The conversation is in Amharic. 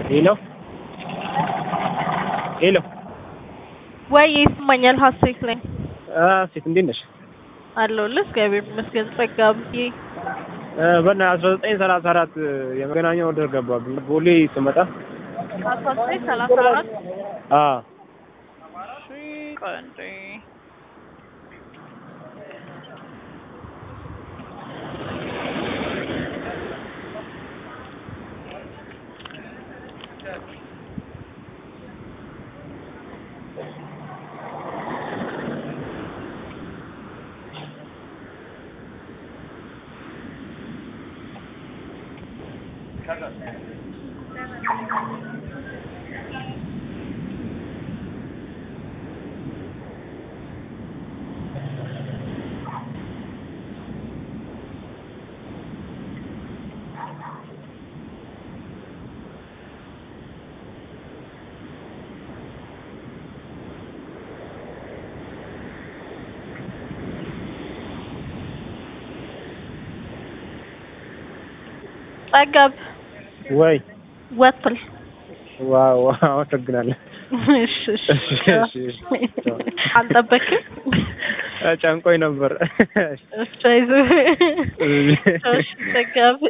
ሄሎ ሄሎ ወይ ይስማኛል ሀሴት ላይ ሴት እንዴት ነሽ? አለሁልህ እግዚአብሔር ይመስገን። ጸጋብዬ በና 1934 የመገናኛ ኦርደር ገባብኝ ቦሌ ስመጣ 1934 እሺ ቆንጆ ጸጋብ ወይ ወጥል ዋው አመሰግናለሁ። እሺ አልጠበቅም ጨንቆኝ ነበር። እሺ ጸጋብ